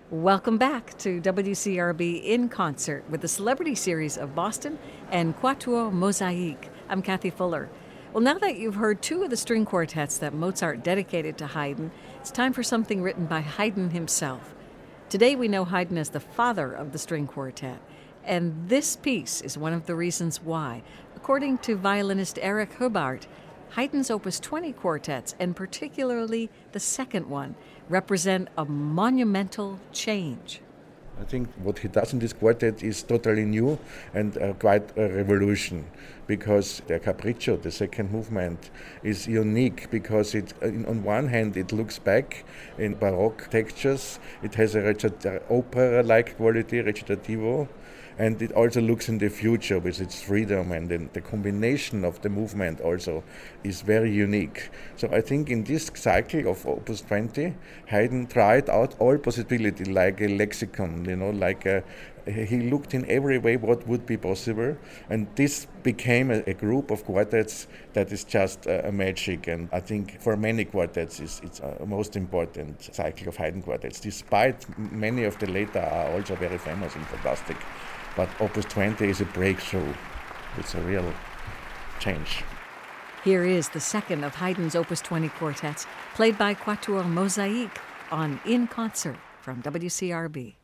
Welcome back to WCRB in concert with the Celebrity Series of Boston and Quatuor Mosaic. I'm Kathy Fuller. Well, now that you've heard two of the string quartets that Mozart dedicated to Haydn, it's time for something written by Haydn himself. Today we know Haydn as the father of the string quartet, and this piece is one of the reasons why. According to violinist Erich Hobart, Haydn's Opus 20 quartets, and particularly the second one, represent a monumental change. I think what he does in this quartet is totally new and quite a revolution, because the Capriccio, the second movement, is unique because on one hand it looks back in Baroque textures, it has a opera-like quality, recitativo, and it also looks in the future with its freedom, and then the combination of the movement also is very unique. So I think in this cycle of Opus 20, Haydn tried out all possibility like a lexicon, he looked in every way what would be possible, and this became a group of quartets that is just a magic. And I think for many quartets it's a most important cycle of Haydn quartets, despite many of the later are also very famous and fantastic. But Opus 20 is a breakthrough. It's a real change. Here is the second of Haydn's Opus 20 quartets, played by Quatuor Mosaic on In Concert from WCRB.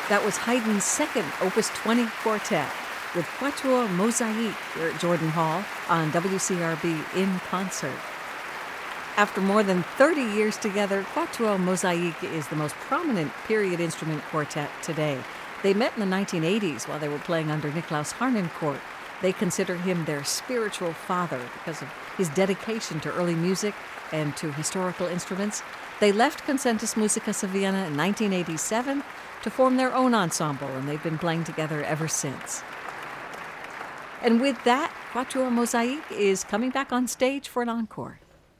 That was Haydn's second Opus 20 quartet with Quatuor Mosaïque here at Jordan Hall on WCRB in concert. After more than 30 years together, Quatuor Mosaïque is the most prominent period instrument quartet today. They met in the 1980s while they were playing under Niklaus Harnoncourt. They consider him their spiritual father because of his dedication to early music and to historical instruments. They left Concentus Musicus of Vienna in 1987 to form their own ensemble, and they've been playing together ever since. And with that, Quatuor Mosaïque is coming back on stage for an encore.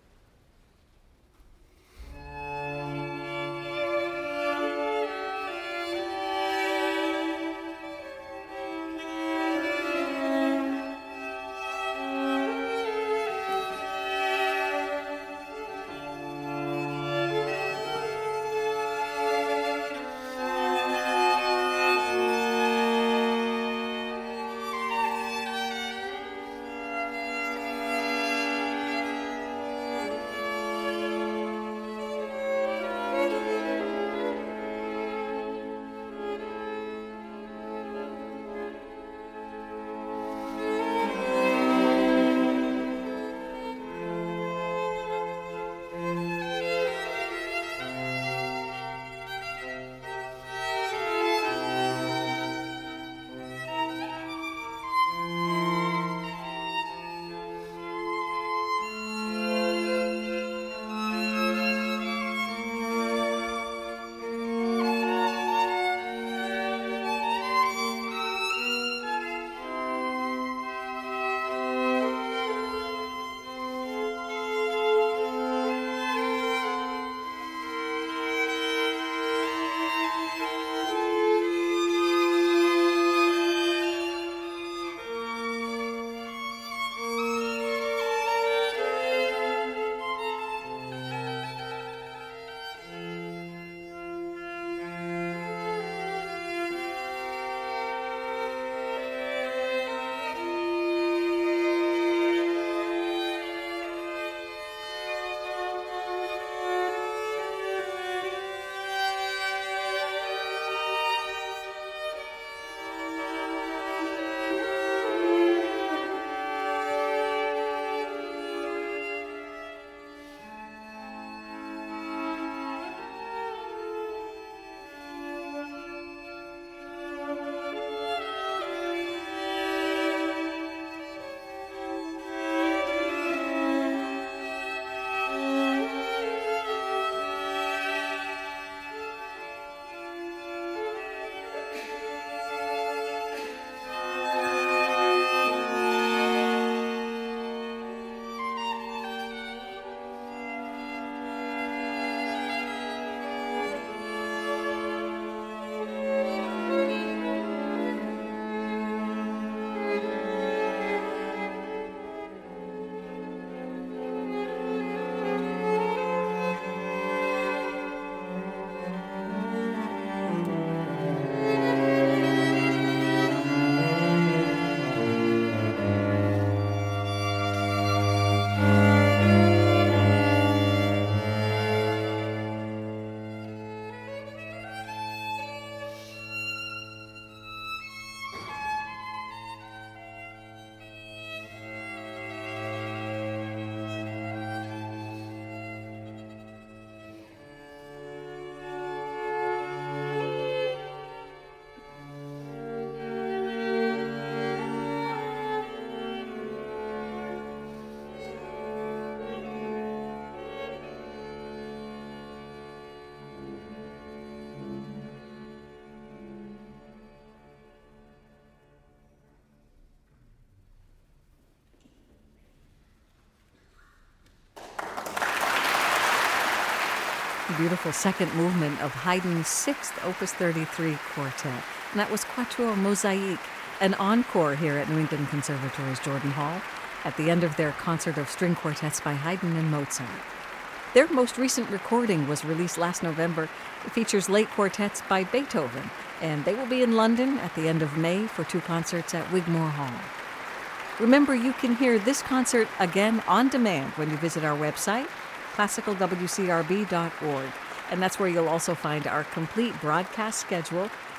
Beautiful second movement of Haydn's sixth Opus 33 quartet. And that was Quatuor Mosaïque, an encore here at New England Conservatory's Jordan Hall at the end of their concert of string quartets by Haydn and Mozart. Their most recent recording was released last November. It features late quartets by Beethoven, and they will be in London at the end of May for 2 concerts at Wigmore Hall. Remember, you can hear this concert again on demand when you visit our website, classicalwcrb.org. And that's where you'll also find our complete broadcast schedule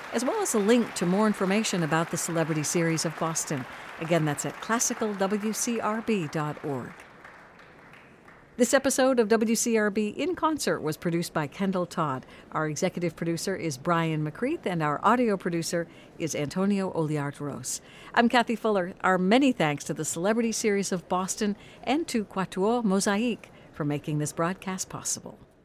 as well as a link to more information about the Celebrity Series of Boston. Again, that's at classicalwcrb.org. This episode of WCRB In Concert was produced by Kendall Todd. Our executive producer is Brian McCreath, and our audio producer is Antonio Oliart-Ros. I'm Kathy Fuller. Our many thanks to the Celebrity Series of Boston and to Quatuor Mosaic for making this broadcast possible.